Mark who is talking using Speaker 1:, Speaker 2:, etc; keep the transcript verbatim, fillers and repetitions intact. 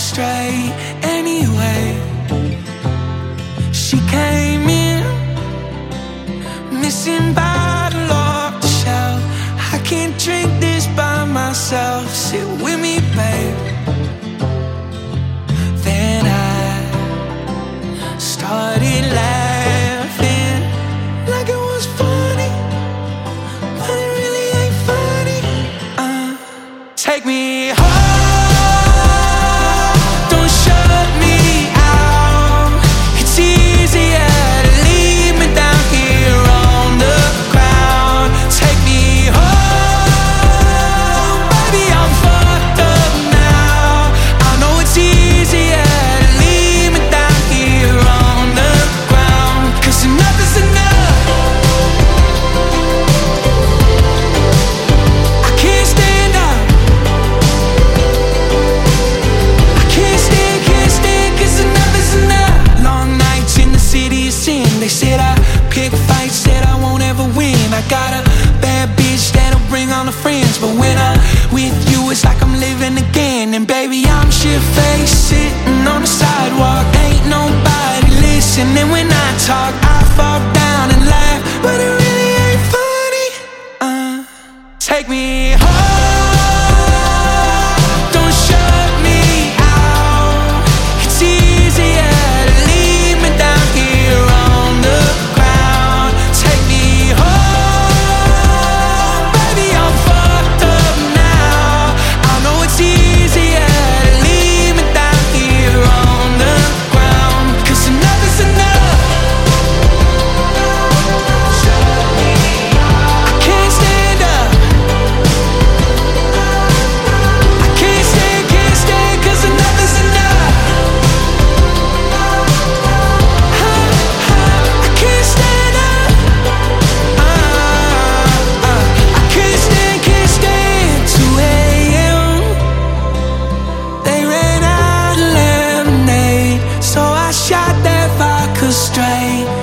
Speaker 1: straight anyway. She came in, missing bottle off the shelf. I can't drink this by myself. Sit with me, babe. Then I started laughing like it was funny, but it really ain't funny. uh, Take me home, don't shut me out. It's easier to leave me down here on the ground. Take me home, baby, I'm fucked up now. I know it's easier to leave me down here on the ground, 'cause enough is enough. I can't stand up. I can't stand, can't stand, 'cause enough is enough. Long nights in the city of sin. They said I pick fights that I won't ever win. I got a bad bitch that'll bring all the friends, but when I'm with you it's like I'm living again. And baby, I'm shit-faced, sitting on the sidewalk. Ain't nobody listening when I talk. I fall down and laugh, but it really ain't funny. uh, Take me home, don't shut me out. It's easier to leave me down here on the ground. Take me home, baby, I'm fucked up now. I know it's easier to leave me down here on the ground, 'cause enough is enough. I can't stand up. I can't stand, can't stand, 'cause enough is enough. I can't stand up. Uh, uh, I can't stand, can't stand. two a.m. They ran out of lemonade, so I shot that vodka straight.